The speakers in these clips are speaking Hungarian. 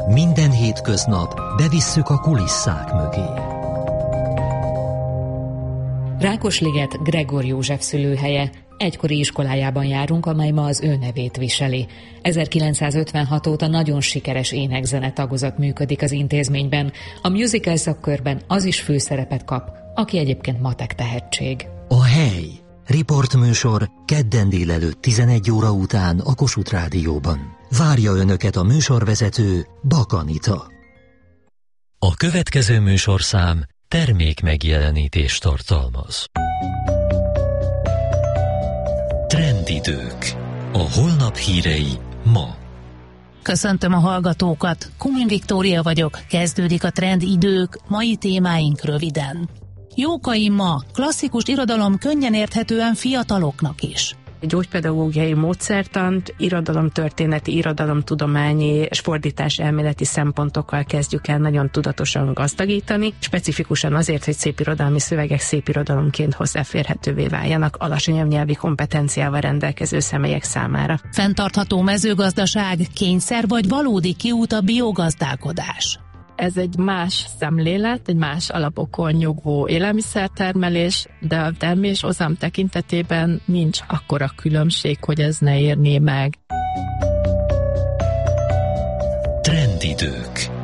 Minden hétköznap bevisszük a kulisszák mögé. Rákosliget Gregor József szülőhelye. Egykori iskolájában járunk, amely ma az ő nevét viseli. 1956 óta nagyon sikeres ének-zene tagozat működik az intézményben. A musical szakkörben az is főszerepet kap, aki egyébként matek tehetség. A hely. Riportműsor kedden délelőtt 11 óra után a Kossuth Rádióban. Várja Önöket a műsorvezető Bak Anita. A következő műsorszám termék megjelenítést tartalmaz. Trendidők. A holnap hírei ma. Köszöntöm a hallgatókat, Kumin Viktória vagyok, kezdődik a Trendidők, mai témáink röviden. Jókai ma, klasszikus irodalom könnyen érthetően fiataloknak is. Gyógypedagógiai módszertant, irodalomtörténeti, irodalomtudományi és fordítás elméleti szempontokkal kezdjük el nagyon tudatosan gazdagítani, specifikusan azért, hogy szépirodalmi szövegek szépirodalomként hozzáférhetővé váljanak alacsonyabb nyelvi kompetenciával rendelkező személyek számára. Fenntartható mezőgazdaság, kényszer vagy valódi kiút a biogazdálkodás. Ez egy más szemlélet, egy más alapokon nyugvó élelmiszertermelés, de a terméshozam tekintetében nincs akkora különbség, hogy ez ne érné meg. Trendidők.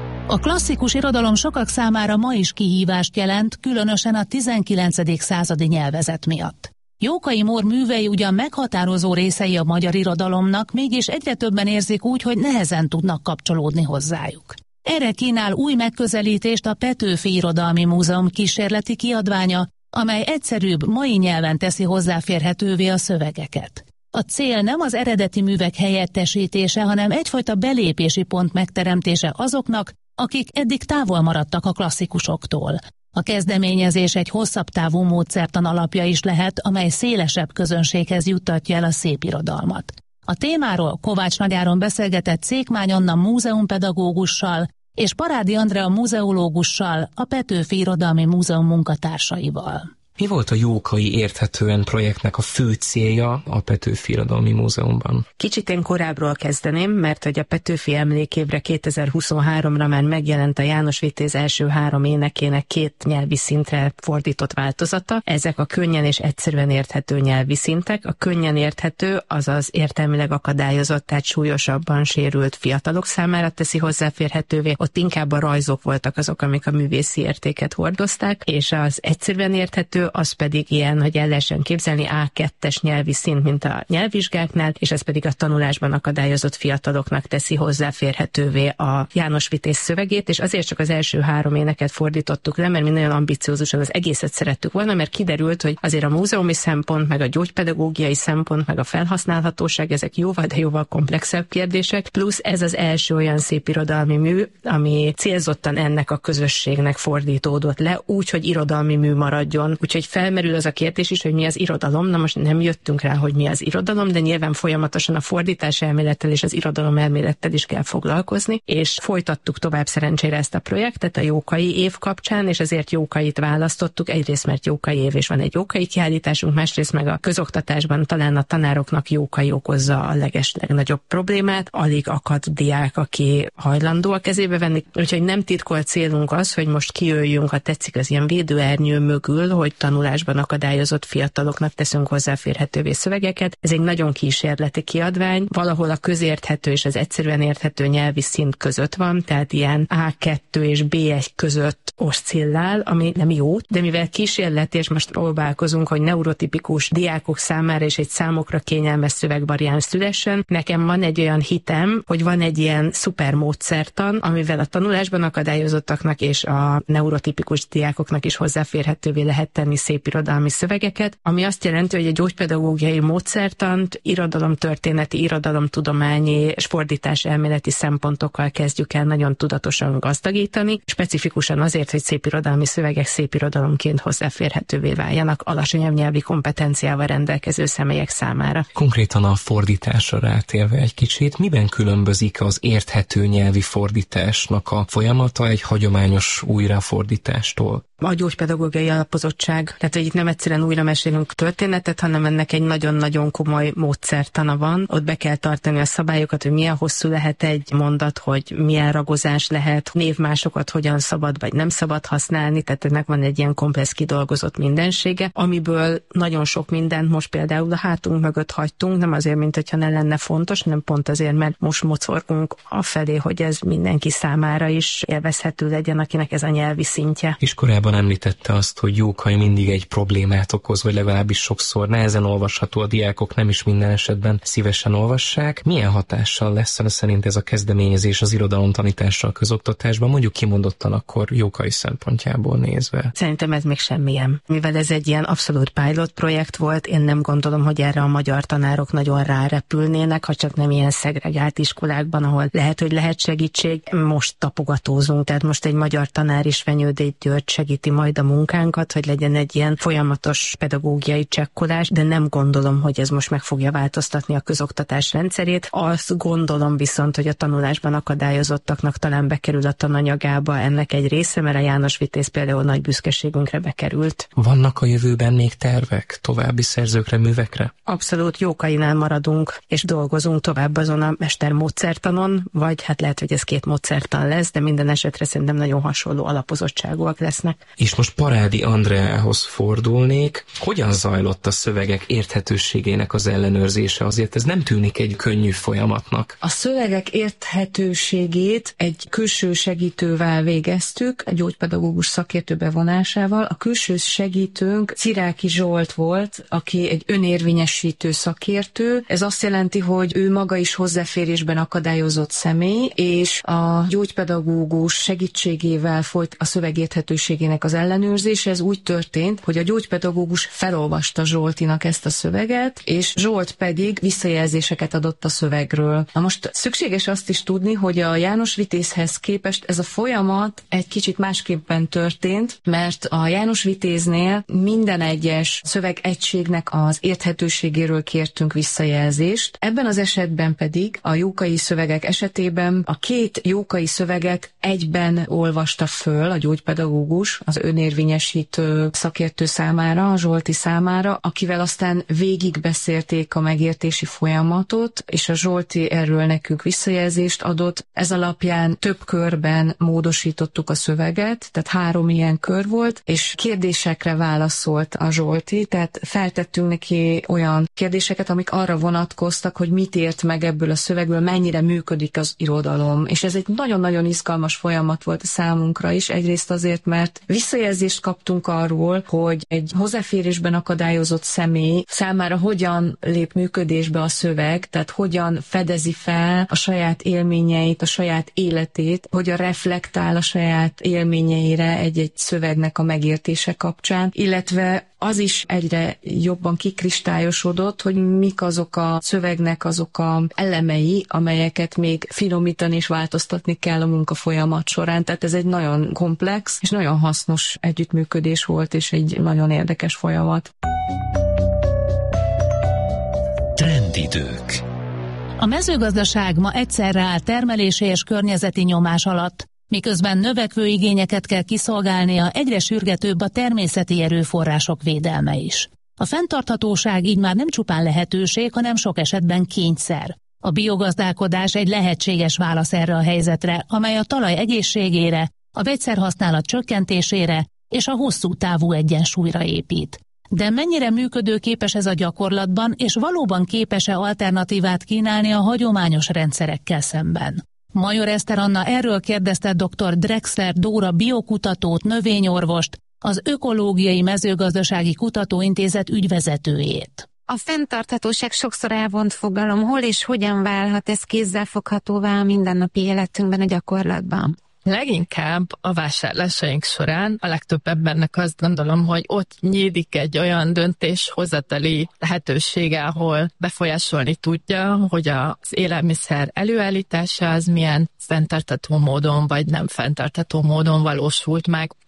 A klasszikus irodalom sokak számára ma is kihívást jelent, különösen a 19. századi nyelvezet miatt. Jókai Mór művei ugyan meghatározó részei a magyar irodalomnak, mégis egyre többen érzik úgy, hogy nehezen tudnak kapcsolódni hozzájuk. Erre kínál új megközelítést a Petőfi Irodalmi Múzeum kísérleti kiadványa, amely egyszerűbb, mai nyelven teszi hozzáférhetővé a szövegeket. A cél nem az eredeti művek helyettesítése, hanem egyfajta belépési pont megteremtése azoknak, akik eddig távol maradtak a klasszikusoktól. A kezdeményezés egy hosszabb távú módszertan alapja is lehet, amely szélesebb közönséghez juttatja el a szépirodalmat. A témáról Kovács Nagyáron beszélgetett Székmány Anna múzeumpedagógussal és Parádi Andrea múzeológussal, a Petőfi Irodalmi Múzeum munkatársaival. Mi volt a Jókai érthetően projektnek a fő célja a Petőfi Irodalmi Múzeumban? Kicsit én korábbról kezdeném, mert hogy a Petőfi emlékévre 2023-ra már megjelent a János Vitéz első 3 énekének 2 nyelvi szintre fordított változata. Ezek a könnyen és egyszerűen érthető nyelvi szintek. A könnyen érthető, azaz értelmileg akadályozott, tehát súlyosabban sérült fiatalok számára teszi hozzáférhetővé. Ott inkább a rajzok voltak azok, amik a művészi értéket hordozták, és az egyszerűen érthető, az pedig ilyen, hogy el lehessen képzelni A2-es nyelvi szint, mint a nyelvvizsgáknál, és ez pedig a tanulásban akadályozott fiataloknak teszi hozzáférhetővé a János Vitéz szövegét, és azért csak az első 3 éneket fordítottuk le, mert mi nagyon ambiciózusan az egészet szerettük volna, mert kiderült, hogy azért a múzeumi szempont, meg a gyógypedagógiai szempont, meg a felhasználhatóság, ezek jóval, de jóval komplexebb kérdések, plusz ez az első olyan szépirodalmi mű, ami célzottan ennek a közösségnek fordítódott le, úgy, hogy irodalmi mű maradjon. Úgyhogy felmerül az a kérdés is, hogy mi az irodalom. Na most nem jöttünk rá, hogy mi az irodalom, de nyilván folyamatosan a fordítás elmélettel és az irodalom elmélettel is kell foglalkozni, és folytattuk tovább szerencsére ezt a projektet a Jókai év kapcsán, és ezért Jókait választottuk. Egyrészt, mert Jókai év, és van egy Jókai kiállításunk, másrészt meg a közoktatásban talán a tanároknak Jókai okozza a legnagyobb problémát. Alig akad diák, aki hajlandó a kezébe venni. Úgyhogy nem titkolt célunk az, hogy most kijöjjünk, ha tetszik, az ilyen védőernyő mögül, hogy tanulásban akadályozott fiataloknak teszünk hozzáférhetővé szövegeket. Ez egy nagyon kísérleti kiadvány, valahol a közérthető és az egyszerűen érthető nyelvi szint között van, tehát ilyen A2 és B1 között oszcillál, ami nem jó, de mivel kísérleti, és most próbálkozunk, hogy neurotipikus diákok számára is egy számokra kényelmes szövegvariáns szülessen, nekem van egy olyan hitem, hogy van egy ilyen szuper módszertan, amivel a tanulásban akadályozottaknak és a neurotipikus diákoknak is hozzáférhetővé lehet tenni szépirodalmi szövegeket, ami azt jelenti, hogy egy gyógypedagógiai módszertant irodalomtörténeti, irodalomtudományi és fordítás elméleti szempontokkal kezdjük el nagyon tudatosan gazdagítani, specifikusan azért, hogy szépirodalmi szövegek szépirodalomként hozzáférhetővé váljanak alacsonyabb nyelvi kompetenciával rendelkező személyek számára. Konkrétan a fordításra rátérve egy kicsit, miben különbözik az érthető nyelvi fordításnak a folyamata egy hagyományos újrafordítástól? A gyógypedagógiai alapozottság, tehát hogy itt nem egyszerűen újra mesélünk történetet, hanem ennek egy nagyon-nagyon komoly módszertana van. Ott be kell tartani a szabályokat, hogy milyen hosszú lehet egy mondat, hogy milyen ragozás lehet, névmásokat hogyan szabad vagy nem szabad használni, tehát ennek van egy ilyen komplex kidolgozott mindensége, amiből nagyon sok mindent most például a hátunk mögött hagytunk, nem azért, mint hogyha ne lenne fontos, hanem pont azért, mert most mocorgunk afelé, hogy ez mindenki számára is élvezhető legyen, akinek ez a nyelvi szintje. És korábban említette azt, hogy Jókai mindig egy problémát okoz, vagy legalábbis sokszor nehezen olvasható, a diákok nem is minden esetben szívesen olvassák. Milyen hatással lesz szerint ez a kezdeményezés az irodalomtanításra a közoktatásban, mondjuk kimondottan akkor Jókai szempontjából nézve? Szerintem ez még semmilyen. Mivel ez egy ilyen abszolút pilot projekt volt, én nem gondolom, hogy erre a magyar tanárok nagyon rárepülnének, ha csak nem ilyen szegregált iskolákban, ahol lehet, hogy lehet segítség. Most tapogatózunk, tehát most egy magyar tanár is, Fenyődi György segíti majd a munkánkat, hogy legyen egy ilyen folyamatos pedagógiai csekkolás, de nem gondolom, hogy ez most meg fogja változtatni a közoktatás rendszerét. Azt gondolom viszont, hogy a tanulásban akadályozottaknak talán bekerül a tananyagába ennek egy része, mert a János Vitéz például nagy büszkeségünkre bekerült. Vannak a jövőben még tervek, további szerzőkre, művekre? Abszolút, Jókainál maradunk, és dolgozunk tovább azon a mestermódszertanon, vagy hát lehet, hogy ez 2 módszertan lesz, de minden esetre szerintem nagyon hasonló alapozottságúak lesznek. És most Parádi Andreához fordulnék. Hogyan zajlott a szövegek érthetőségének az ellenőrzése? Azért ez nem tűnik egy könnyű folyamatnak. A szövegek érthetőségét egy külső segítővel végeztük, egy gyógypedagógus szakértő bevonásával. A külső segítőnk Ciráki Zsolt volt, aki egy önérvényesítő szakértő. Ez azt jelenti, hogy ő maga is hozzáférésben akadályozott személy, és a gyógypedagógus segítségével folyt a szöveg érthetőségének az ellenőrzése. Ez úgy történt, hogy a gyógypedagógus felolvasta Zsoltinak ezt a szöveget, és Zsolt pedig visszajelzéseket adott a szövegről. Na most szükséges azt is tudni, hogy a János Vitézhez képest ez a folyamat egy kicsit másképpen történt, mert a János Vitéznél minden egyes szövegegységnek az érthetőségéről kértünk visszajelzést. Ebben az esetben pedig a Jókai szövegek esetében a 2 Jókai szöveget egyben olvasta föl a gyógypedagógus az önérvényesítő szakértő számára, a Zsolti számára, akivel aztán végigbeszélték a megértési folyamatot, és a Zsolti erről nekünk visszajelzést adott. Ez alapján több körben módosítottuk a szöveget, tehát 3 ilyen kör volt, és kérdésekre válaszolt a Zsolti, tehát feltettünk neki olyan kérdéseket, amik arra vonatkoztak, hogy mit ért meg ebből a szövegből, mennyire működik az irodalom. És ez egy nagyon-nagyon izgalmas folyamat volt a számunkra is, egyrészt azért, mert visszajelzést kaptunk arról, hogy egy hozzáférésben akadályozott személy számára hogyan lép működésbe a szöveg, tehát hogyan fedezi fel a saját élményeit, a saját életét, hogyan reflektál a saját élményeire egy-egy szövegnek a megértése kapcsán, illetve az is egyre jobban kikristályosodott, hogy mik azok a szövegnek azok a elemei, amelyeket még finomítani és változtatni kell a munkafolyamat során. Tehát ez egy nagyon komplex és nagyon hasznos együttműködés volt, és egy nagyon érdekes folyamat. Trendidők. A mezőgazdaság ma egyszerre áll termelési és környezeti nyomás alatt. Miközben növekvő igényeket kell kiszolgálnia, egyre sürgetőbb a természeti erőforrások védelme is. A fenntarthatóság így már nem csupán lehetőség, hanem sok esetben kényszer. A biogazdálkodás egy lehetséges válasz erre a helyzetre, amely a talaj egészségére, a vegyszerhasználat csökkentésére és a hosszú távú egyensúlyra épít. De mennyire működőképes ez a gyakorlatban, és valóban képes-e alternatívát kínálni a hagyományos rendszerekkel szemben? Major Eszter Anna erről kérdezte dr. Drexler Dóra biokutatót, növényorvost, az Ökológiai Mezőgazdasági Kutatóintézet ügyvezetőjét. A fenntarthatóság sokszor elvont fogalom, hol és hogyan válhat ez kézzelfoghatóvá a mindennapi életünkben, a gyakorlatban? Leginkább a vásárlásaink során a legtöbb embernek azt gondolom, hogy ott nyílik egy olyan döntéshozatali lehetősége, ahol befolyásolni tudja, hogy az élelmiszer előállítása az milyen fenntartható módon vagy nem fenntartható módon valósult meg.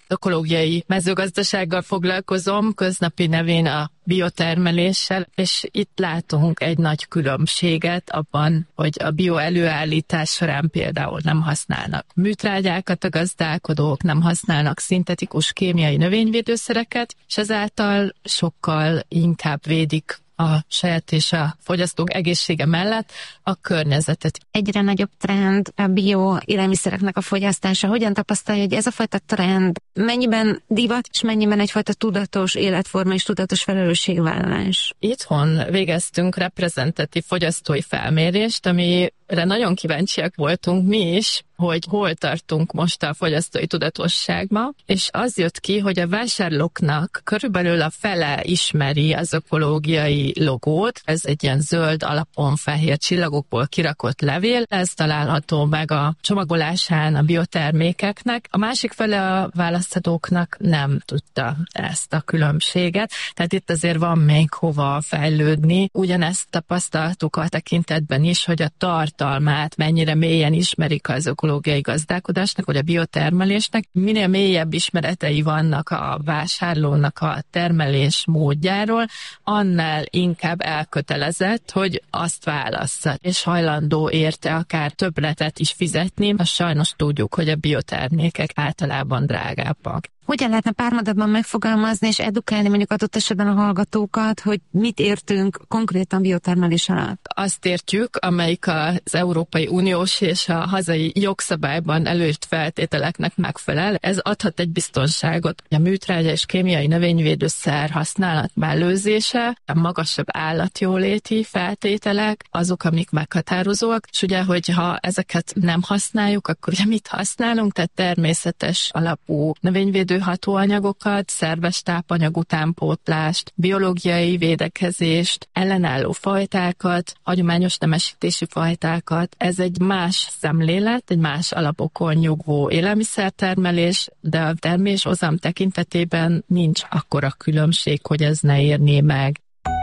ökológiai mezőgazdasággal foglalkozom, köznapi nevén a biotermeléssel, és itt látunk egy nagy különbséget abban, hogy a bioelőállítás során például nem használnak műtrágyákat a gazdálkodók, nem használnak szintetikus kémiai növényvédőszereket, és ezáltal sokkal inkább védik a saját és a fogyasztók egészsége mellett a környezetet. Egyre nagyobb trend a bio élelmiszereknek a fogyasztása. Hogyan tapasztalja, hogy ez a fajta trend mennyiben divat, és mennyiben egyfajta tudatos életforma és tudatos felelősségvállalás? Itthon végeztünk reprezentatív fogyasztói felmérést, amire nagyon kíváncsiak voltunk mi is, hogy hol tartunk most a fogyasztói tudatosságban, és az jött ki, hogy a vásárlóknak körülbelül a fele ismeri az ökológiai logót. Ez egy ilyen zöld alapon fehér csillagokból kirakott levél, ez található meg a csomagolásán a biotermékeknek. A másik fele a választhatóknak nem tudta ezt a különbséget, tehát itt azért van még hova fejlődni. Ugyanezt tapasztaltuk a tekintetben is, hogy a tartalmát mennyire mélyen ismerik az ökológiai gazdálkodásnak, vagy a biotermelésnek. Minél mélyebb ismeretei vannak a vásárlónak a termelés módjáról, annál inkább elkötelezett, hogy azt válassza, és hajlandó érte akár többletet is fizetni. Azt sajnos tudjuk, hogy a biotermékek általában drágábbak. Hogyan lehetne pár mondatban megfogalmazni és edukálni mondjuk adott esetben a hallgatókat, hogy mit értünk konkrétan biotermelés alatt? Azt értjük, amelyik az Európai Uniós és a hazai jogszabályban előírt feltételeknek megfelel. Ez adhat egy biztonságot. A műtrágya és kémiai növényvédőszer használat mellőzése, a magasabb állatjóléti feltételek, azok, amik meghatározóak, és ugye, hogyha ezeket nem használjuk, akkor ugye mit használunk? Tehát természetes alapú növényvédő hatóanyagokat, szerves tápanyag utánpótlást, biológiai védekezést, ellenálló fajtákat, hagyományos nemesítési fajtákat. Ez egy más szemlélet, egy más alapokon nyugvó élelmiszertermelés, de a terméshozam tekintetében nincs akkora különbség, hogy ez ne érné meg.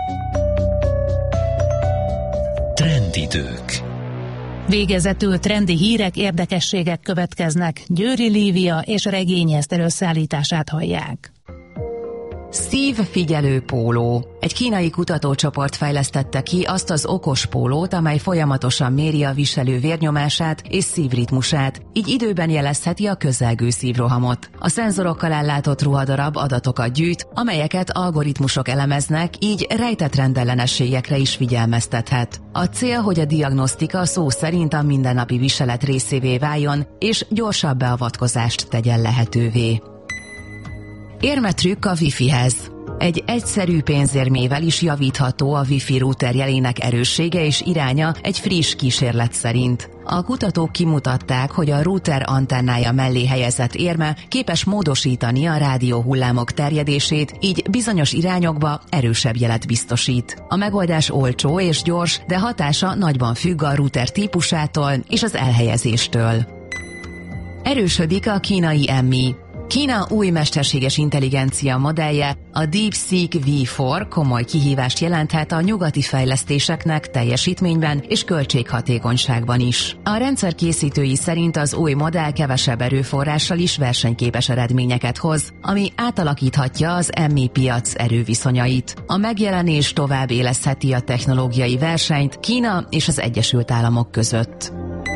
Trendidők. Végezetül trendi hírek, érdekességek következnek. Győri Lívia és Regényi Eszter összeállítását hallják. Szívfigyelő póló. Egy kínai kutatócsoport fejlesztette ki azt az okos pólót, amely folyamatosan méri a viselő vérnyomását és szívritmusát, így időben jelezheti a közelgő szívrohamot. A szenzorokkal ellátott ruhadarab adatokat gyűjt, amelyeket algoritmusok elemeznek, így rejtett rendellenességekre is figyelmeztethet. A cél, hogy a diagnosztika szó szerint a mindennapi viselet részévé váljon, és gyorsabb beavatkozást tegyen lehetővé. Érmetrükk a Wi-Fihez. Egy egyszerű pénzérmével is javítható a Wi-Fi router jelének erőssége és iránya egy friss kísérlet szerint. A kutatók kimutatták, hogy a router antennája mellé helyezett érme képes módosítani a rádióhullámok terjedését, így bizonyos irányokba erősebb jelet biztosít. A megoldás olcsó és gyors, de hatása nagyban függ a router típusától és az elhelyezéstől. Erősödik a kínai EMMI. Kína új mesterséges intelligencia modellje, a DeepSeek V4 komoly kihívást jelenthet a nyugati fejlesztéseknek teljesítményben és költséghatékonyságban is. A rendszer készítői szerint az új modell kevesebb erőforrással is versenyképes eredményeket hoz, ami átalakíthatja az EMMI piac erőviszonyait. A megjelenés tovább élesztheti a technológiai versenyt Kína és az Egyesült Államok között.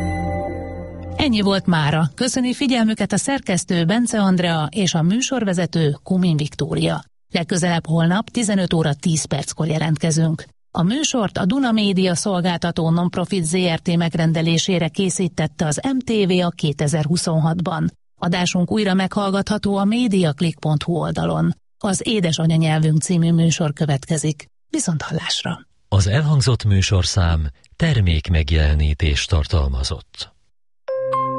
Ennyi volt mára. Köszöni figyelmüket a szerkesztő Bence Andrea és a műsorvezető Kumin Viktória. Legközelebb holnap 15 óra 10 perckor jelentkezünk. A műsort a Duna Média szolgáltató Nonprofit Zrt. Megrendelésére készítette az MTV a 2026-ban. Adásunk újra meghallgatható a mediaclick.hu oldalon. Az Édesanyanyelvünk című műsor következik. Viszonthallásra! Az elhangzott műsorszám termék megjelenítést tartalmazott.